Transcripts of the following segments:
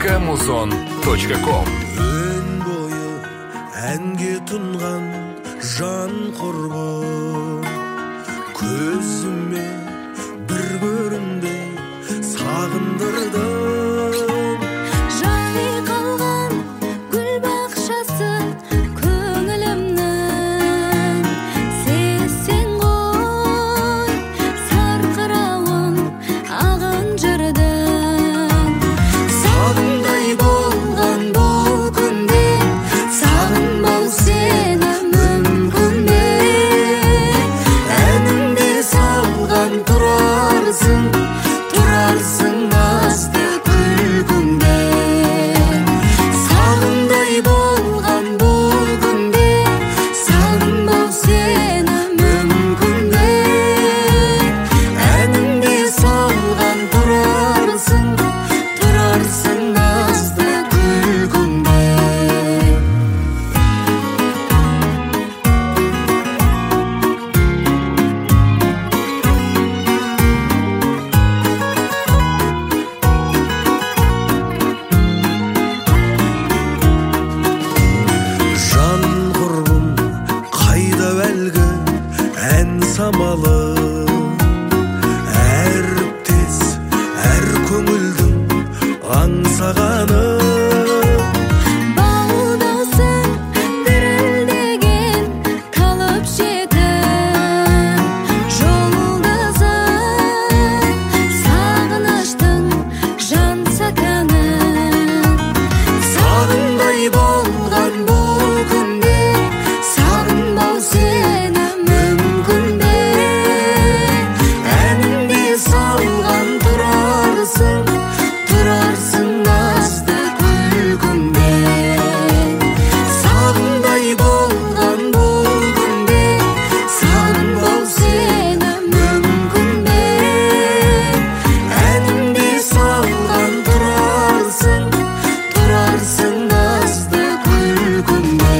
muzon.com. Өн бойы әнге тұнған жан құрбым, көзіме бір көрінді сағындырдым. Жайы қалған гүл бақшасы көңілімнің, сен ғой сарқырауын ағын жырдың. Сағындай болған бұл күнде сағынбау сені мүмкін бе? Әнімде салған тұрарсың асты күлкімде. Сағындай болған бұл күнде сағынбау сені мүмкін бе? Әнімде салған тұрарсың асты күлкімде. Жан құрбым қайда әлгі ән самалы, әріптес әр көңілдің аңсағаны. Балдаусың дірілдеген талып жетім жұлдызым, сағыныштың жан сәкәні. Сағындай болған бұл күнде сағынбау сені мүмкін бе? Әнімде салған тұрарсың асты күлкімде. Сағындай болған бұл күнде сағынбау сені мүмкін бе? Әнімде салған тұрарсың асты күлкімде.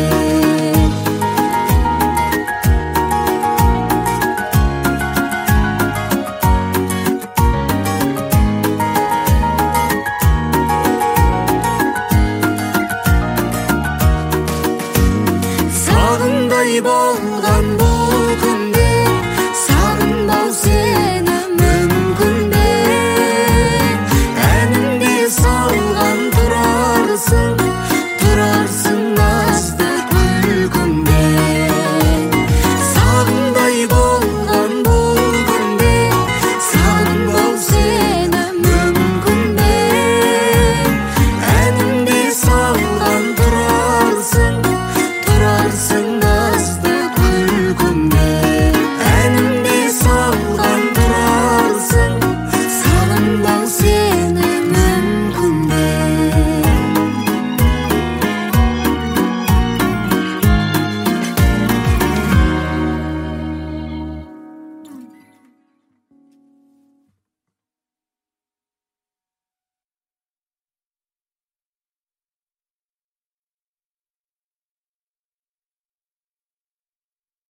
Сағындай болған